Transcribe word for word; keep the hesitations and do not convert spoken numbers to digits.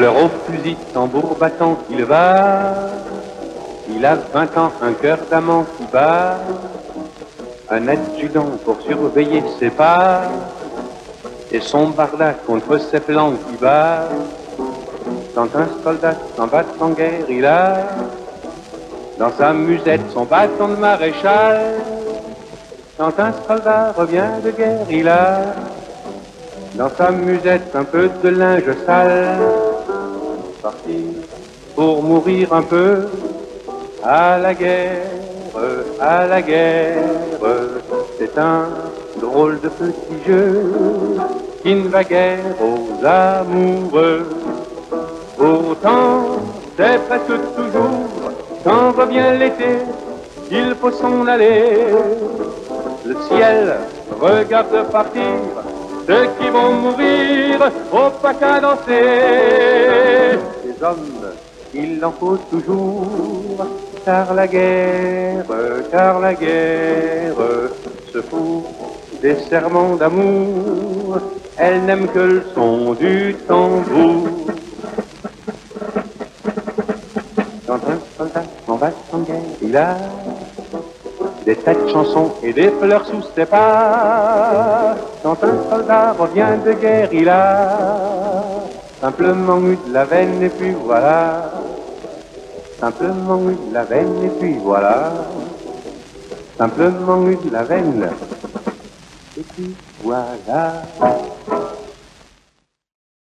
fleur au fusil, tambour battant, il va. Il a vingt ans, un cœur d'amant qui bat. Un adjudant pour surveiller ses pas. Et son barda contre ses flancs qui bat. Quand un soldat s'en bat en guerre, il a dans sa musette son bâton de maréchal. Quand un soldat revient de guerre, il a dans sa musette un peu de linge sale. Parti pour mourir un peu à la guerre, à la guerre. C'est un drôle de petit jeu qui ne va guère aux amoureux. Pourtant, c'est presque toujours quand revient l'été qu'il faut s'en aller. Le ciel regarde partir ceux qui vont mourir au pas qu'à danser. Les hommes, il en faut toujours, car la guerre, car la guerre se fout des serments d'amour. Elle n'aime que le son du tambour. Quand un soldat s'en va en guerre, il a des tas de chansons et des fleurs sous ses pas. Quand un soldat revient de guerre, il a simplement eu de la veine et puis voilà. Simplement eu de la veine et puis voilà. Simplement eu de la veine et puis voilà.